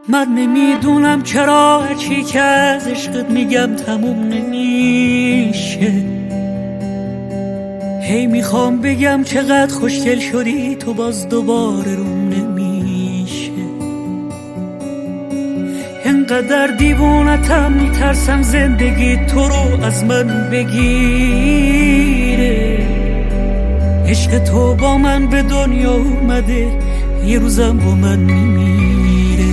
من نمیدونم چرا چی که از عشقت میگم تموم نمیشه. هی میخوام بگم چقدر خوشگل شدی تو، باز دوباره روم نمیشه. انقدر دیوونتم میترسم زندگی تو رو از من بگیره. عشق تو با من به دنیا اومده، یه روزم با من میمیره.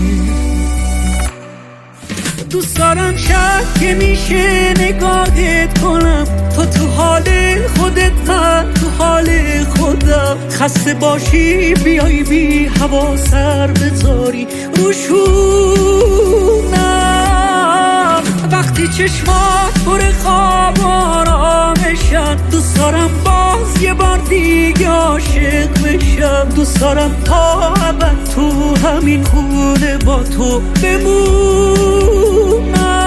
دوست دارم شک میشه نگاهت کنم، تو حال خودت من تو حال خودم. خسته باشی بیای بی هوا سر بذاری روشونم. وقتی چشمات پر خواب آرامشن، دوست دارم باز یه بار دیگه عاشق بشم. دوست دارم تا ابد تو همین خونه با تو بمونم.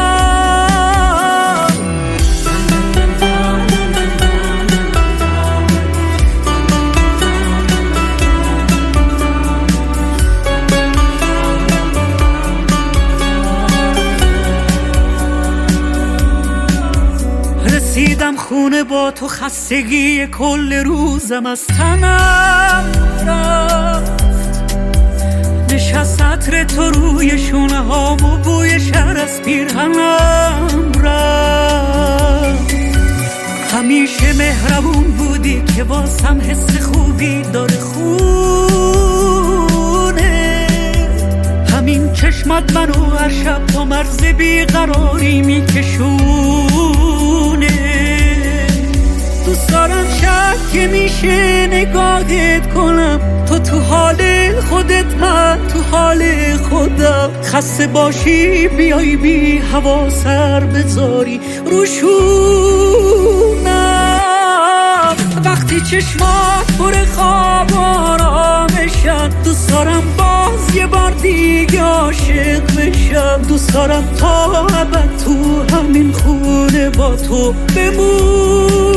رسیدم خونه با تو، خستگی کل روزم از تنم رفت. نشست عطر تو روی شونه هام و بوی شهر از پیرهنم رفت. همیشه مهربون بودی که واسم حس خوبی داره خونه. همین چشمات منو هر شب تا مرز بیقراری میکشونه. دوست دارم شک میشه نگاهت کنم، تو حال خودت من تو حال خودم. خسته باشی بیای بی هوا سر بذاری روشونم. وقتی چشمات پر خواب آرامشن، دوست دارم باز یه بار دیگه عاشق بشم. دوست دارم تا ابد تو همین خونه با تو بمون.